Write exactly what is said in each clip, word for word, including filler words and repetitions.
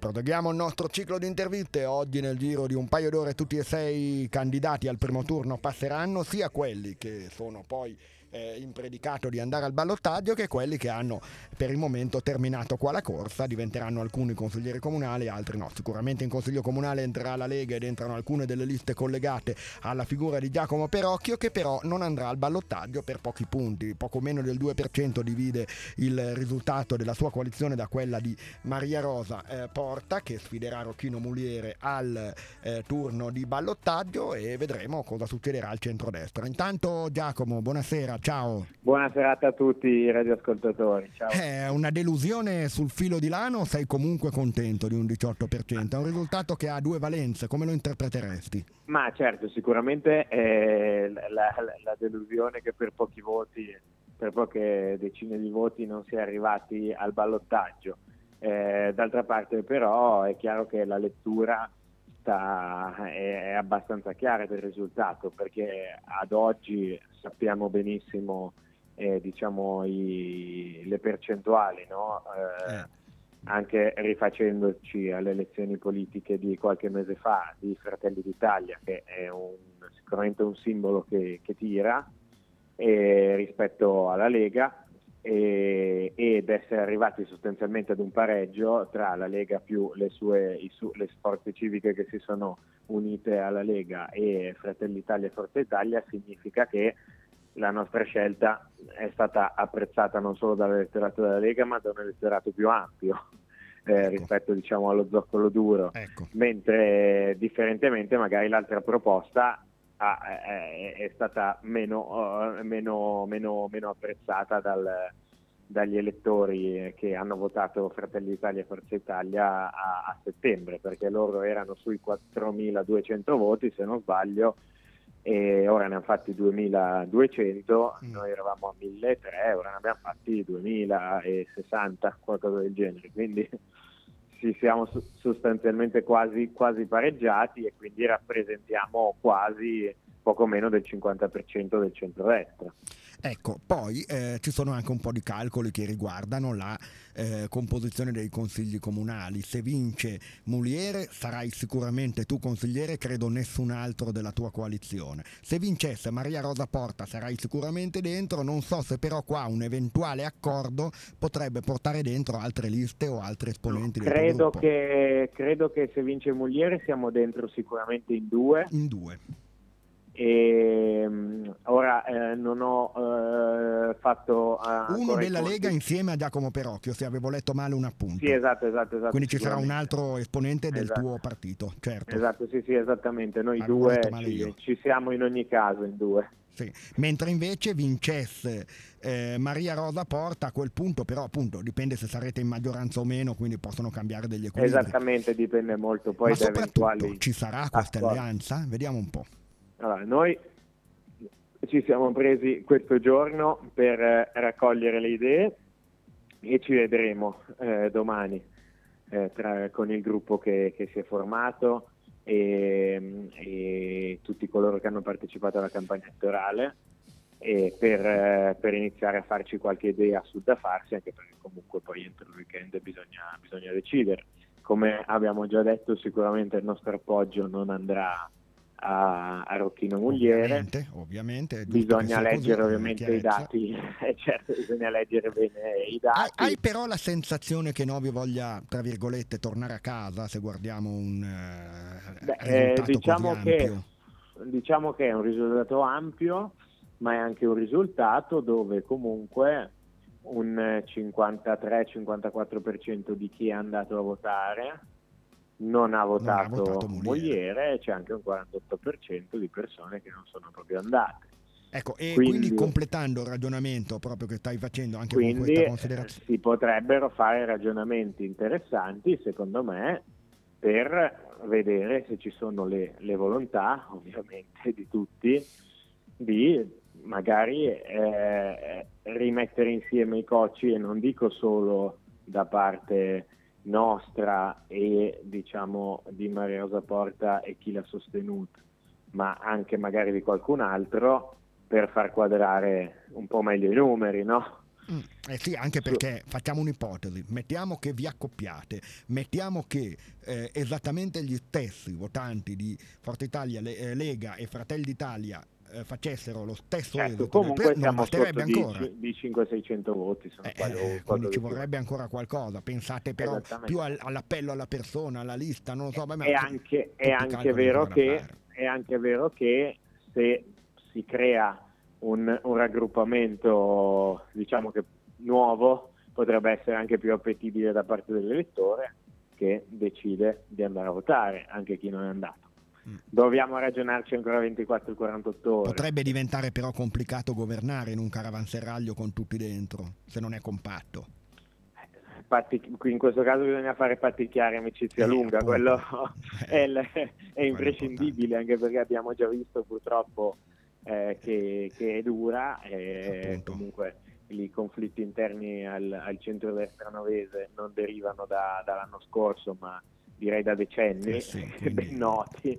Proseguiamo il nostro ciclo di interviste. Oggi nel giro di un paio d'ore tutti e sei i candidati al primo turno passeranno, sia quelli che sono poi eh, in predicato di andare al ballottaggio che quelli che hanno per il momento terminato qua la corsa. Diventeranno alcuni consiglieri comunali, altri no. Sicuramente in consiglio comunale entrerà la Lega ed entrano alcune delle liste collegate alla figura di Giacomo Perocchio, che però non andrà al ballottaggio per pochi punti. Poco meno del due per cento divide il risultato della sua coalizione da quella di Maria Rosa eh, Porta, che sfiderà Rocchino Muliere al eh, turno di ballottaggio, e vedremo cosa succederà al centrodestra. Intanto Giacomo, buonasera, ciao. Buona serata a tutti i radioascoltatori, ciao. È una delusione sul filo di lano, sei comunque contento di un diciotto per cento? È un risultato che ha due valenze, come lo interpreteresti? Ma certo, sicuramente è la, la, la delusione che per pochi voti, per poche decine di voti non si è arrivati al ballottaggio. Eh, d'altra parte però è chiaro che la lettura sta, è, è abbastanza chiara del risultato, perché ad oggi sappiamo benissimo eh, diciamo i, le percentuali, no? Eh, Eh. Anche rifacendoci alle elezioni politiche di qualche mese fa di Fratelli d'Italia, che è un, sicuramente un simbolo che, che tira eh, rispetto alla Lega, e, ed essere arrivati sostanzialmente ad un pareggio tra la Lega più le sue i su, le forze civiche che si sono unite alla Lega e Fratelli d'Italia e Forza Italia, significa che la nostra scelta è stata apprezzata non solo dall'elettorato della Lega, ma da un elettorato più ampio eh, ecco. rispetto diciamo allo zoccolo duro, ecco. mentre eh, differentemente magari l'altra proposta ha, è, è stata meno, uh, meno, meno, meno apprezzata dal, dagli elettori che hanno votato Fratelli d'Italia e Forza Italia a, a settembre, perché loro erano sui quattromiladuecento voti, se non sbaglio, e ora ne hanno fatti duemiladuecento, mm. Noi eravamo a milletrecento, ora ne abbiamo fatti duemilasessanta, qualcosa del genere, quindi ci siamo sostanzialmente quasi, quasi pareggiati, e quindi rappresentiamo quasi poco meno del cinquanta per cento del centrodestra. Ecco, poi eh, ci sono anche un po' di calcoli che riguardano la eh, composizione dei consigli comunali. Se vince Muliere sarai sicuramente tu consigliere, credo nessun altro della tua coalizione. Se vincesse Maria Rosa Porta sarai sicuramente dentro, non so se però qua un eventuale accordo potrebbe portare dentro altre liste o altri esponenti no, del credo tuo gruppo. Che, credo che se vince Muliere siamo dentro sicuramente in due. In due. E um, ora eh, non ho eh, fatto uh, uno della conti. Lega insieme a Giacomo Perocchio, se avevo letto male un appunto. Sì, esatto, esatto, esatto. Quindi ci sarà un altro esponente del esatto. tuo partito, certo. Esatto, sì, sì, esattamente. Noi avevo due ci, ci siamo in ogni caso in due. Sì. Mentre invece vincesse eh, Maria Rosa Porta, a quel punto però appunto dipende se sarete in maggioranza o meno, quindi possono cambiare degli equilibri. Esattamente, dipende molto poi Ma da soprattutto eventuali ci sarà questa accordi. alleanza? Vediamo un po'. Allora, noi ci siamo presi questo giorno per eh, raccogliere le idee e ci vedremo eh, domani eh, tra, con il gruppo che, che si è formato e, e tutti coloro che hanno partecipato alla campagna elettorale, e per, eh, per iniziare a farci qualche idea sul da farsi, anche perché comunque poi entro il weekend bisogna, bisogna decidere. Come abbiamo già detto, sicuramente il nostro appoggio non andrà a, a Rocchino Muliere, ovviamente, ovviamente bisogna leggere così, ovviamente i dati, eh, certo, bisogna leggere bene i dati. Hai, hai però la sensazione che Novi voglia, tra virgolette, tornare a casa, se guardiamo un uh, Beh, risultato eh, diciamo così che, ampio? diciamo che è un risultato ampio, ma è anche un risultato dove comunque un cinquantatré cinquantaquattro per cento di chi è andato a votare non ha votato, non ha votato Muliere, e c'è anche un quarantotto per cento di persone che non sono proprio andate. Ecco, e quindi, quindi completando il ragionamento proprio che stai facendo anche quindi, con questa considerazione, si potrebbero fare ragionamenti interessanti, secondo me, per vedere se ci sono le, le volontà, ovviamente, di tutti, di magari eh, rimettere insieme i cocci, e non dico solo da parte nostra e diciamo di Maria Rosa Porta e chi l'ha sostenuta, ma anche magari di qualcun altro, per far quadrare un po' meglio i numeri, no? Mm, eh sì, anche perché facciamo un'ipotesi, mettiamo che vi accoppiate, mettiamo che eh, esattamente gli stessi votanti di Forza Italia, Le- eh, Lega e Fratelli d'Italia eh, facessero lo stesso Ecco, esito del pre- comunque non siamo basterebbe sotto di, ancora. di cinquecento seicento voti, se non Eh, sbaglio, o eh, quindi ci qualcosa di più. vorrebbe ancora qualcosa, pensate però più Esattamente. al- all'appello alla persona, alla lista, non lo so, beh, ma È insomma, anche, è tutti i anche calcoli vero ancora da che, fare. è anche vero che se si crea un, un raggruppamento, diciamo che nuovo, potrebbe essere anche più appetibile da parte dell'elettore che decide di andare a votare, anche chi non è andato. Mm. Dobbiamo ragionarci ancora ventiquattro quarantotto ore. Potrebbe diventare però complicato governare in un caravanserraglio con tutti dentro, se non è compatto. Patti, in questo caso bisogna fare patticchiare amicizia Eh, lunga, appunto. quello è, Eh, il- è quello imprescindibile, anche perché abbiamo già visto purtroppo eh, che, che è dura, e Appunto. comunque i conflitti interni al, al centrodestra novese non derivano da- dall'anno scorso, ma direi da decenni, Eh sì, quindi- ben noti.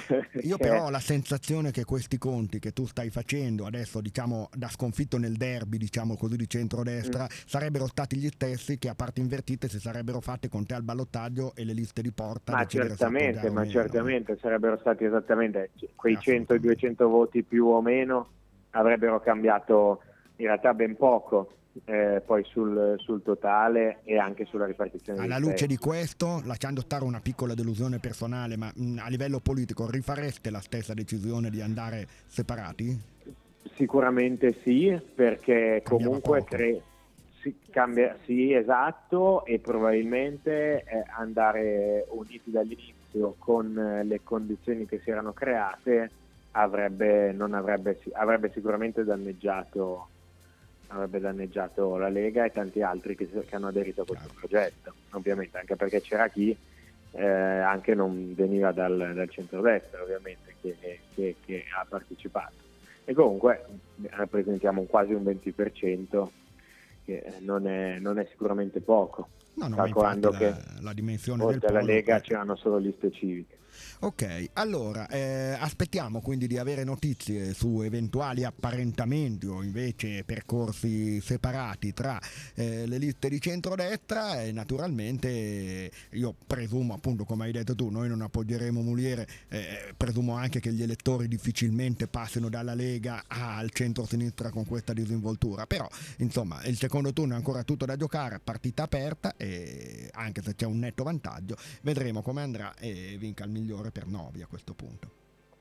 Io Che- però ho la sensazione che questi conti che tu stai facendo adesso, diciamo, da sconfitto nel derby, diciamo così, di centrodestra, Mm. sarebbero stati gli stessi che a parti invertite si sarebbero fatte con te al ballottaggio e le liste di porta a Ma decidere se certamente, appoggiare o ma meno, certamente sarebbero stati esattamente quei Eh, cento assolutamente. duecento voti più o meno, avrebbero cambiato in realtà ben poco eh, poi sul, sul totale e anche sulla ripartizione Alla dei luce di seggi. questo, lasciando stare una piccola delusione personale, ma mh, a livello politico rifareste la stessa decisione di andare separati? Sicuramente sì, perché Cambiava comunque poco. cre- si cambia, sì, esatto, e probabilmente eh, andare uniti dall'inizio con eh, le condizioni che si erano create avrebbe, non avrebbe, si- avrebbe sicuramente danneggiato, avrebbe danneggiato la Lega e tanti altri che, si- che hanno aderito a questo Chiaro. progetto, ovviamente, anche perché c'era chi eh, anche non veniva dal, dal centrodestra, ovviamente, che, che- che ha partecipato. E comunque rappresentiamo quasi un venti per cento, che non è, non è sicuramente poco, No, no, ma infatti calcolando che la, la dimensione del oltre alla polo Lega è... c'erano solo liste civiche. Ok, allora eh, aspettiamo quindi di avere notizie su eventuali apparentamenti o invece percorsi separati tra eh, le liste di centrodestra e naturalmente io presumo appunto come hai detto tu, noi non appoggeremo Muliere, eh, presumo anche che gli elettori difficilmente passino dalla Lega al centro-sinistra con questa disinvoltura, però insomma il secondo turno è ancora tutto da giocare, partita aperta e anche se c'è un netto vantaggio vedremo come andrà e vinca il migliore per Novi a questo punto.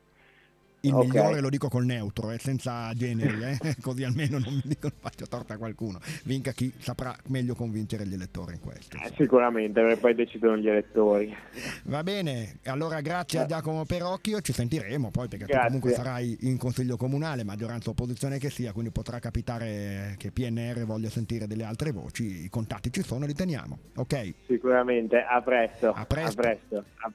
Il Ok, migliore lo dico col neutro, eh, senza generi, eh, così almeno non mi dicono faccio torta a qualcuno. Vinca chi saprà meglio convincere gli elettori in questo. eh, Insomma. sicuramente, perché poi decidono gli elettori. Va bene, allora grazie a Eh, Giacomo Perocchio, ci sentiremo poi perché tu comunque Grazie, sarai in consiglio comunale, maggioranza opposizione che sia, quindi potrà capitare che P N R voglia sentire delle altre voci, i contatti ci sono, li teniamo. Ok, sicuramente, a presto, a a presto. presto. A